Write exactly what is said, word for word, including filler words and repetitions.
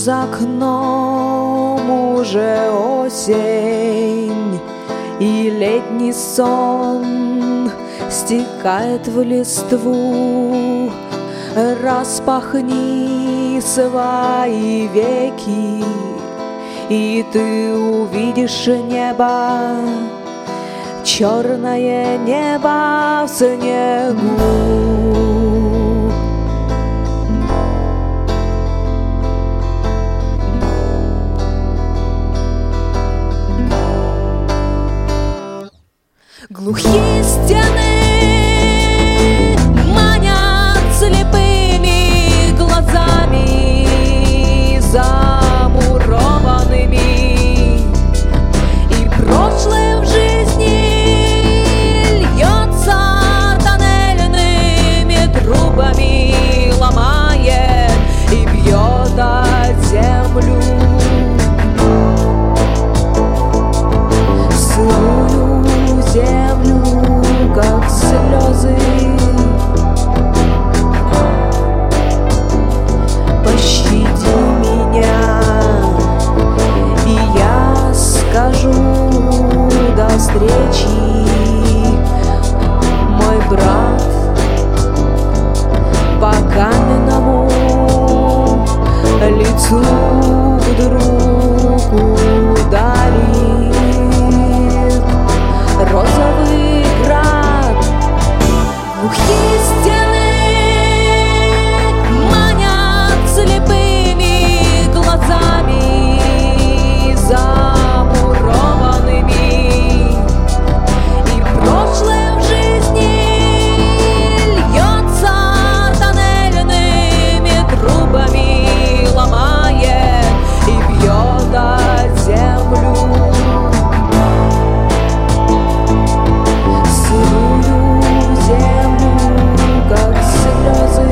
за окном уже осень, и летний сон стекает в листву. Распахни свои веки, и ты увидишь небо, черное небо в снегу. Глухие стены манят слепыми глазами замурованными, и прошлое в жизни льется тоннельными трубами, ломает и бьет о землю. Землю, как слезы, пощади меня, и я скажу до встречи, мой брат, по каменному лицу вдруг ударит розовый град. Глухие стены манят слепыми глазами замурованными, и прошлое в жизни льется тоннельными трубами, ломает и бьет о землю. Землю, как слезы.